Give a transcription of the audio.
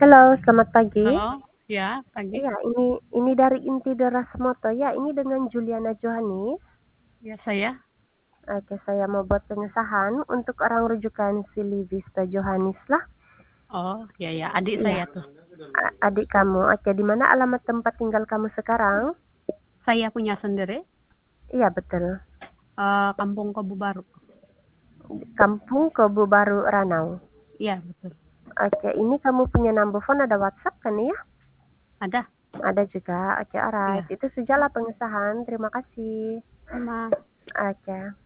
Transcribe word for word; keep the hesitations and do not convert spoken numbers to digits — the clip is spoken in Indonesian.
Halo, selamat pagi. Halo, ya, pagi. Iya, ini ini dari Inti Deras Moto. Ya, ini dengan Juliana Johanis. Ya, saya. Oke, saya mau buat pengesahan untuk orang rujukan si Livista Johanis lah. Oh, ya ya, adik Iya, saya tuh. a- adik kamu. Oke, di mana alamat tempat tinggal kamu sekarang? Saya punya sendiri, Iya, betul. eh, Kampung Kobu Baru. Kampung Kobu Baru Ranau. Iya, betul. Oke, ini kamu punya number phone, ada WhatsApp kan ya? Ada? Ada juga. Oke, alright. Iya. Itu sajalah pengesahan. Terima kasih. Sama. Oke.